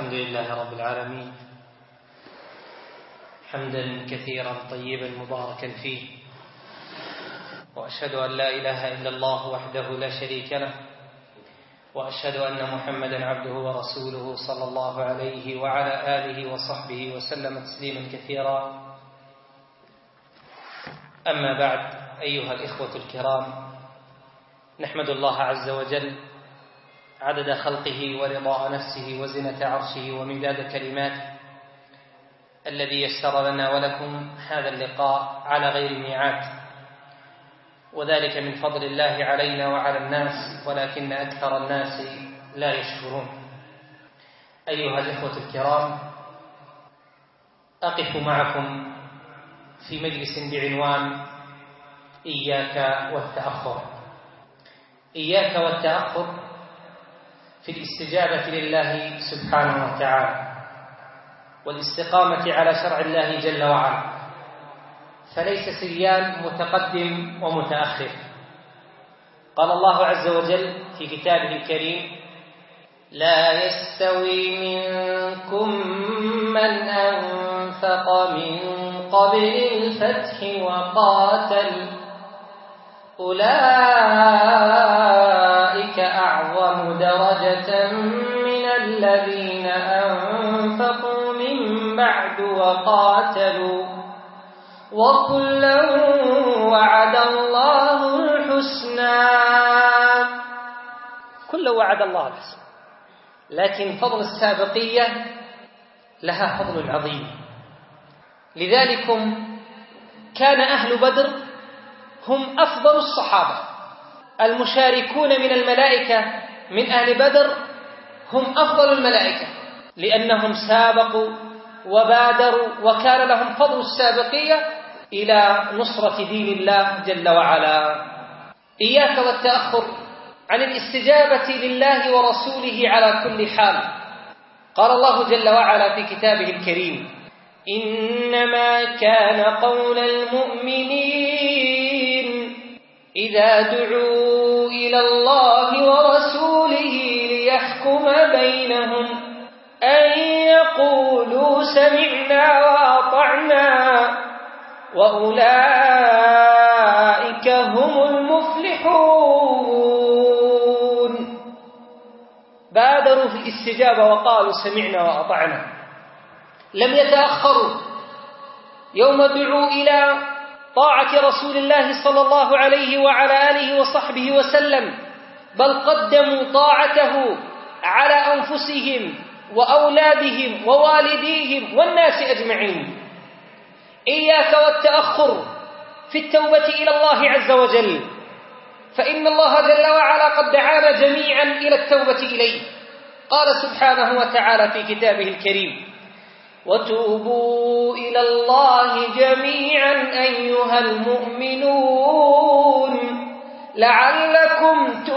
الحمد لله رب العالمين، حمدا كثيرا طيبا مباركا فيه، وأشهد أن لا إله إلا الله وحده لا شريك له، وأشهد أن محمدا عبده ورسوله صلى الله عليه وعلى آله وصحبه وسلم تسليما كثيرا. أما بعد، أيها الإخوة الكرام، نحمد الله عز وجل عدد خلقه ورضاء نفسه وزنة عرشه ومداد كلماته الذي يسر لنا ولكم هذا اللقاء على غير ميعاد، وذلك من فضل الله علينا وعلى الناس، ولكن أكثر الناس لا يشكرون. أيها الإخوة الكرام، أقف معكم في مجلس بعنوان إياك والتأخر. إياك والتأخر في الاستجابة لله سبحانه وتعالى والاستقامة على شرع الله جل وعلا، فليس سريان متقدم ومتأخر. قال الله عز وجل في كتابه الكريم: لا يستوي منكم من أنفق من قبل الفتح وقاتل أولئك أعظم درجة من الذين أنفقوا من بعد وقاتلوا وكلا وعد الله الحسنى. كلا وعد الله الحسنى، لكن فضل السابقية لها فضل عظيم. لذلكم كان أهل بدر هم أفضل الصحابة، المشاركون من الملائكة من أهل بدر هم أفضل الملائكة، لأنهم سابقوا وبادروا وكان لهم فضل السابقية إلى نصرة دين الله جل وعلا. إياك والتأخر عن الاستجابة لله ورسوله على كل حال. قال الله جل وعلا في كتابه الكريم: إنما كان قول المؤمنين إذا دعوا إلى الله ورسوله ليحكم بينهم أن يقولوا سمعنا وأطعنا وأولئك هم المفلحون. بادروا في الاستجابة وقالوا سمعنا وأطعنا، لم يتأخروا يوم دعوا إلى طاعة رسول الله صلى الله عليه وعلى آله وصحبه وسلم، بل قدموا طاعته على أنفسهم وأولادهم ووالديهم والناس أجمعين. إياك والتأخر في التوبة إلى الله عز وجل، فإن الله جل وعلا قد دعانا جميعا إلى التوبة إليه. قال سبحانه وتعالى في كتابه الكريم: وتوبوا إلى الله جميعا أيها المؤمنون لعلكم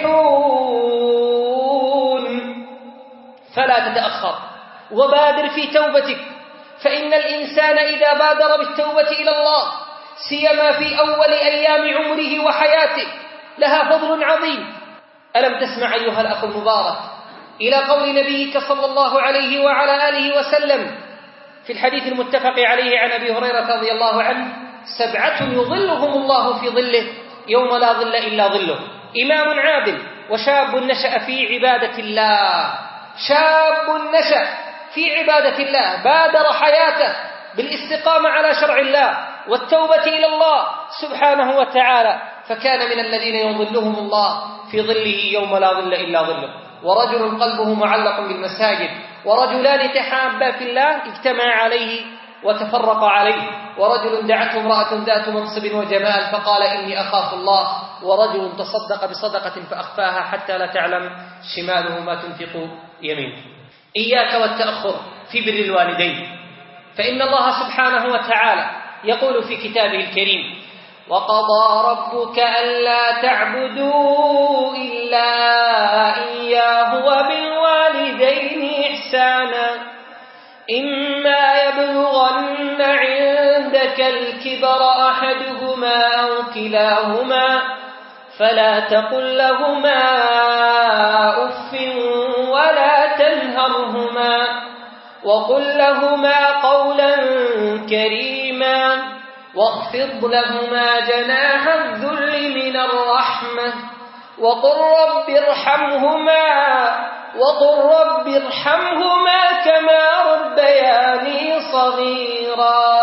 تفلحون. فلا تتأخر وبادر في توبتك، فإن الإنسان إذا بادر بالتوبة إلى الله سيما في أول أيام عمره وحياته لها فضل عظيم. ألم تسمع أيها الأخ المبارك إلى قول نبيك صلى الله عليه وعلى آله وسلم في الحديث المتفق عليه عن أبي هريرة رضي الله عنه: 7 يظلهم الله في ظله يوم لا ظل إلا ظله: إمام عادل، وشاب نشأ في عبادة الله. شاب نشأ في عبادة الله بادر حياته بالاستقامة على شرع الله والتوبة إلى الله سبحانه وتعالى، فكان من الذين يظلهم الله في ظله يوم لا ظل إلا ظله. ورجل قلبه معلق بالمساجد، ورجلان تحابا في الله اجتمعا عليه وتفرقا عليه، ورجل دعته امرأة ذات منصب وجمال فقال إني أخاف الله، ورجل تصدق بصدقة فأخفاها حتى لا تعلم شماله ما تنفق يمينه. إياك والتأخر في بر الوالدين، فإن الله سبحانه وتعالى يقول في كتابه الكريم: وقضى ربك ألا تعبدوا إلا إياه وبالوالدين إحسانا إما يبلغن عندك الكبر أحدهما أو كلاهما فلا تقل لهما أف ولا تنهرهما وقل لهما قولا كريما واخفض لهما جناح الذل من الرحمة وقل رب ارحمهما كما ربياني صغيرا.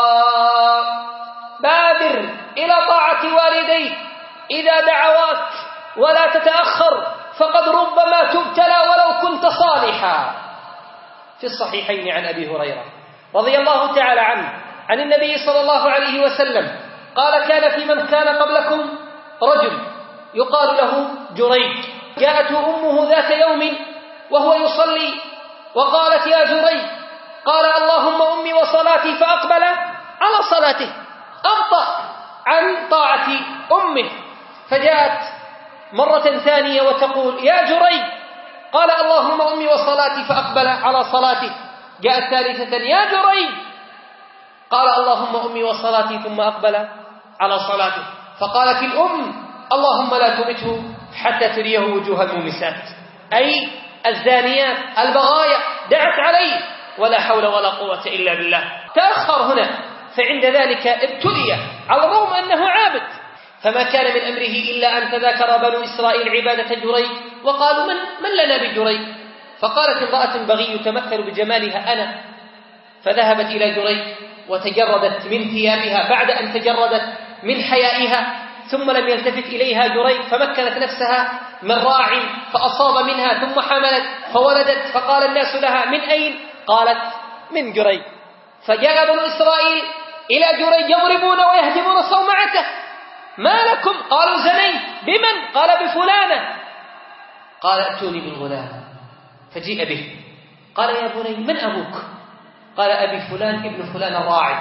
بادر إلى طاعة والديك إذا دعواك ولا تتأخر، فقد ربما تبتلى ولو كنت صالحا. في الصحيحين عن أبي هريرة رضي الله تعالى عنه عن النبي صلى الله عليه وسلم قال: كان في من كان قبلكم رجل يقال له جريج، جاءته أمه ذات يوم وهو يصلي وقالت: يا جريج. قال: اللهم أمي وصلاتي، فأقبل على صلاته، أبطأ عن طاعة أمه. فجاءت مرة ثانية وتقول: يا جريج. قال: اللهم أمي وصلاتي، فأقبل على صلاته. جاءت ثالثة: يا جريج. قال: اللهم أمي وصلاتي، ثم أقبل على صلاته. فقالت الأم: اللهم لا تمته حتى تريه وجوه المومسات، أي الزانيات البغايا، دعت عليه ولا حول ولا قوة إلا بالله. تأخر هنا، فعند ذلك ابتلي على الرغم أنه عابد. فما كان من أمره إلا أن تذاكر بنو إسرائيل عبادة جريج وقالوا: من لنا بجريج؟ فقالت امرأة بغي يتمثل بجمالها: أنا. فذهبت إلى جريج وتجردت من ثيابها بعد أن تجردت من حيائها، ثم لم يلتفت إليها جريج، فمكنت نفسها من راع فأصاب منها، ثم حملت فولدت. فقال الناس لها: من أين؟ قالت: من جريج. فجاء بنو إسرائيل إلى جريج يضربون ويهدمون صومعته: ما لكم؟ قالوا: زنيت. بمن؟ قال: بفلانة. قال: ائتوني بالغلام. فجيء به. قال: يا بني، من أبوك؟ قال: أبي فلان ابن فلان الراعي.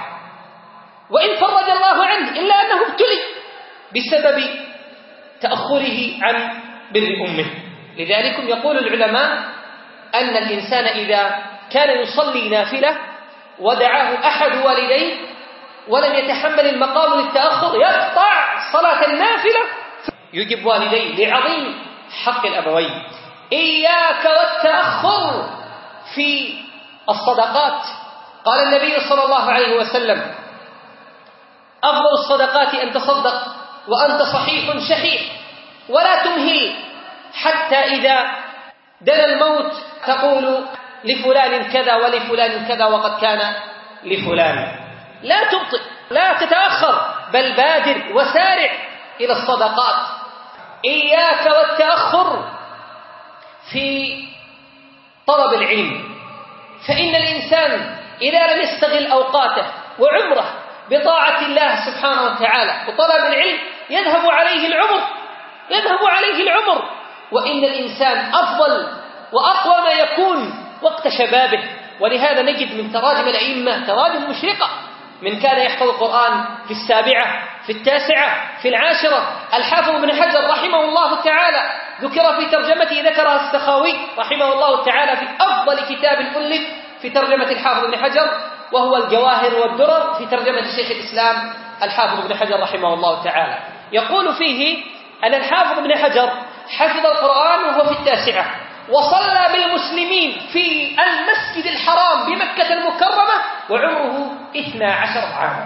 وإن فرج الله عنه إلا أنه ابتلي بسبب تأخره عن بر أمه. لذلك يقول العلماء أن الإنسان إذا كان يصلي نافلة ودعاه أحد والديه ولم يتحمل المقام للتأخر، يقطع صلاة النافلة، يجب والديه لعظيم حق الأبوين. إياك والتأخر في الصدقات. قال النبي صلى الله عليه وسلم: أفضل الصدقات أن تصدق وأنت صحيح شحيح، ولا تمهل حتى إذا دنا الموت تقول لفلان كذا ولفلان كذا وقد كان لفلان. لا تبطئ، لا تتأخر، بل بادر وسارع إلى الصدقات. إياك والتأخر في طلب العلم، فإن الإنسان إذا لم يستغل أوقاته وعمره بطاعة الله سبحانه وتعالى وطلب العلم يذهب عليه العمر. وإن الإنسان أفضل وأقوى ما يكون وقت شبابه. ولهذا نجد من تراجم الأئمة تراجم مشرقة: من كان يحفظ القرآن في 7، في 9، في 10. الحافظ ابن حجر رحمه الله تعالى ذكر في ترجمته، ذكرها السخاوي رحمه الله تعالى في أفضل كتاب ألف في ترجمة الحافظ ابن حجر، وهو الجواهر والدرر في ترجمة شيخ الإسلام الحافظ ابن حجر رحمه الله تعالى. يقول فيه أن الحافظ ابن حجر حفظ القرآن وهو في 9، وصلى بالمسلمين في المسجد الحرام بمكة المكرمة وعمره 12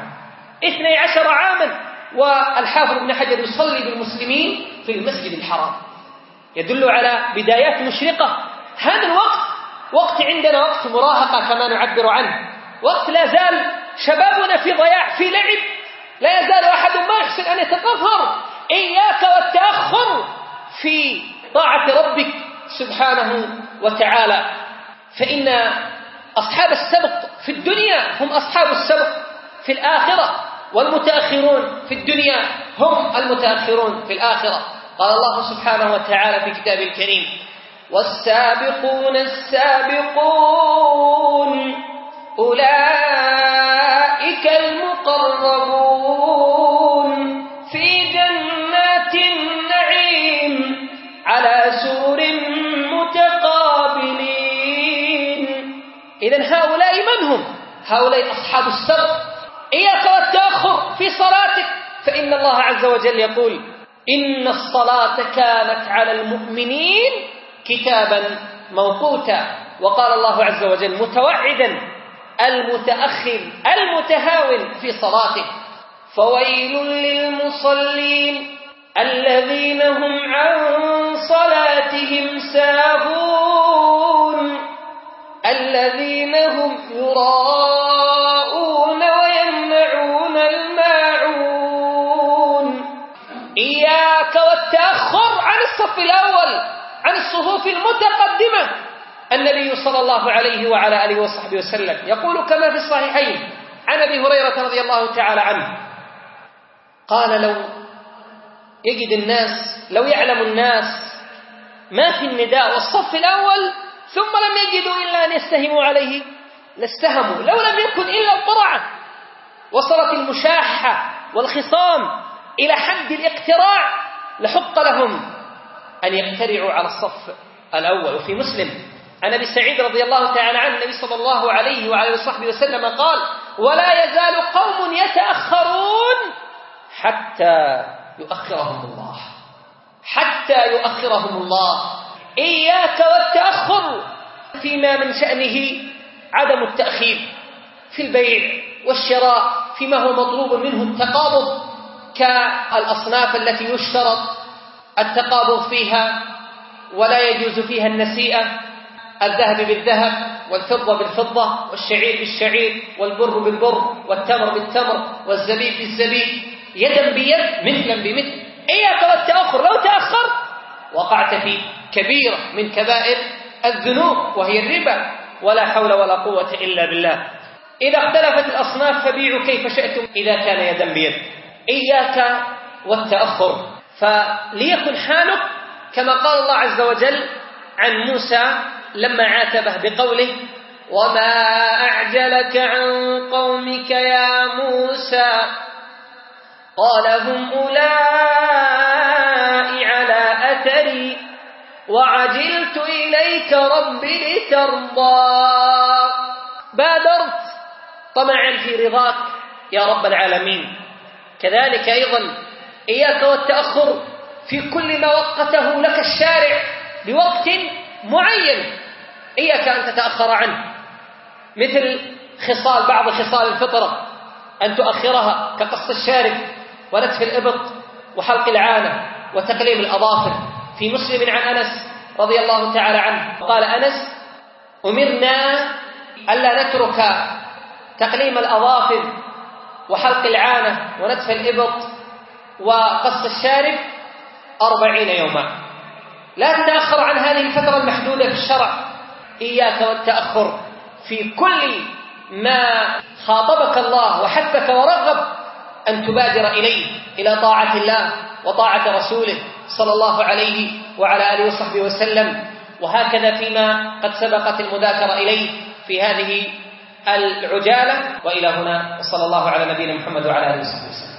عاما، والحافظ ابن حجر يصلي بالمسلمين في المسجد الحرام. يدل على بدايات مشرقة. هذا الوقت وقت عندنا وقت مراهقة كما نعبر عنه، وقت لا زال شبابنا في ضياع، في لعب، لا يزال أحد ما يحسن أن يتطهر. إياك والتأخر في طاعة ربك سبحانه وتعالى، فإن أصحاب السبق في الدنيا هم أصحاب السبق في الآخرة، والمتأخرون في الدنيا هم المتأخرون في الآخرة. قال الله سبحانه وتعالى في كتابه الكريم: والسابقون السابقون أولئك المقربون في جنات النعيم على سرر متقابلين. إذن هؤلاء من هم؟ هؤلاء أصحاب السبق. إياك والتأخر في صلاتك، فإن الله عز وجل يقول: إن الصلاة كانت على المؤمنين كتابا موقوتا. وقال الله عز وجل متوعدا المتأخر المتهاون في صلاته. فويل للمصلين الذين هم عن صلاتهم ساهون الذين هم يراءون ويمنعون الماعون. إياك والتأخر عن الصف الأول، عن الصفوف المتقدمة. النبي صلى الله عليه وعلى آله وصحبه وسلم يقول كما في الصحيحين عن أبي هريرة رضي الله تعالى عنه قال: لو يعلم الناس ما في النداء والصف الأول ثم لم يجدوا إلا أن يستهموا عليه لاستهموا، لو لم يكن إلا القرعة. وصلت المشاحة والخصام إلى حد الاقتراع لحق لهم أن يقترعوا على الصف الأول. وفي مسلم عن أبي سعيد رضي الله تعالى عنه النبي صلى الله عليه وعلى وصحبه وسلم قال: ولا يزال قوم يتأخرون حتى يؤخرهم الله، حتى يؤخرهم الله. إياك والتأخر فيما من شأنه عدم التأخير في البيع والشراء، فيما هو مطلوب منه التقابض كالأصناف التي يشترط التقابض فيها ولا يجوز فيها النسيئة: الذهب بالذهب والفضة بالفضة والشعير بالشعير والبر بالبر والتمر بالتمر والزبيب بالزبيب، يدا بيد مثلا بمثل. إياك والتأخر، لو تأخر وقعت في كبيرة من كبائر الذنوب وهي الربا، ولا حول ولا قوة إلا بالله. إذا اختلفت الأصناف فبيعوا كيف شئتم إذا كان يدا بيد. إياك والتأخر. فليكن حالك كما قال الله عز وجل عن موسى لما عاتبه بقوله: وما أعجلك عن قومك يا موسى قال هم أولئك على أثري وعجلت إليك رب لترضى. بادرت طمعا في رضاك يا رب العالمين. كذلك أيضا إياك والتأخر في كل ما وقته لك الشارع بوقت معين، إياك أن تتأخر عنه، مثل بعض خصال الفطرة أن تؤخرها كقص الشارب ونتف الإبط وحلق العانة وتقليم الأظافر. في مسلم عن أنس رضي الله تعالى عنه قال أنس: أمرنا ألا نترك تقليم الأظافر وحلق العانة ونتف الإبط وقص الشارب 40 يوما. لا تتأخر عن هذه الفترة المحدودة في الشرع. إياك والتأخر في كل ما خاطبك الله وحثك ورغب أن تبادر إليه، إلى طاعة الله وطاعة رسوله صلى الله عليه وعلى آله وصحبه وسلم. وهكذا فيما قد سبقت المذاكرة إليه في هذه العجالة. وإلى هنا، وصلى الله على نبينا محمد وعلى آله وصحبه وسلم.